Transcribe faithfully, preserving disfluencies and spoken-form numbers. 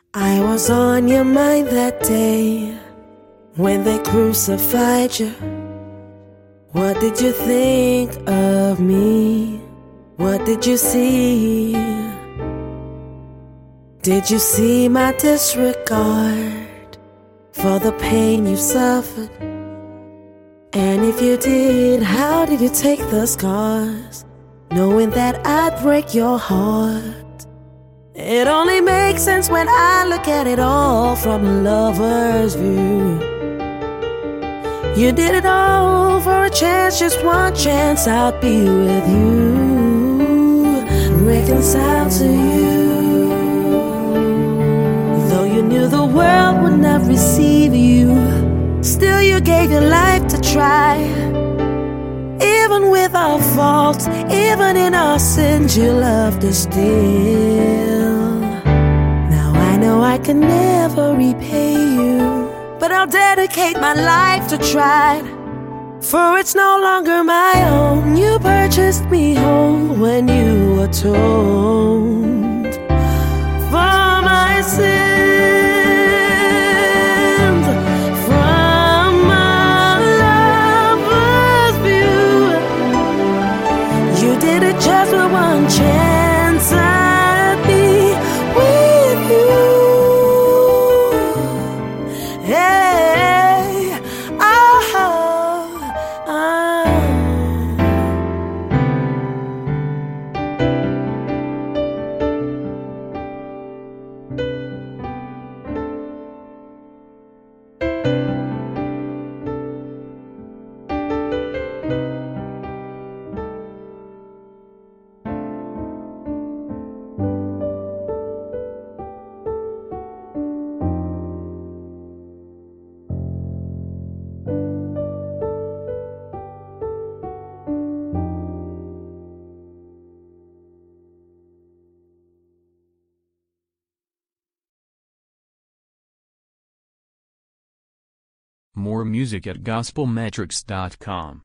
I was on your mind that day when they crucified you. What did you think of me? What did you see? Did you see my disregard for the pain you suffered? And if you did, how did you take the scars, knowing that I'd break your heart? It only makes sense when I look at it all from a lover's view. You did it all for a chance, just one chance I'd be with you, reconciled to you. Though you knew the world would not receive you, still you gave your life to try. Even with our faults, even in our sins, you loved us still. Now I know I can never repay you, but I'll dedicate my life to try. For it's no longer my own. You purchased me home when you atoned for my sins. Just for one chance I'd be with you. Hey, oh, oh. More music at gospel metrics dot com.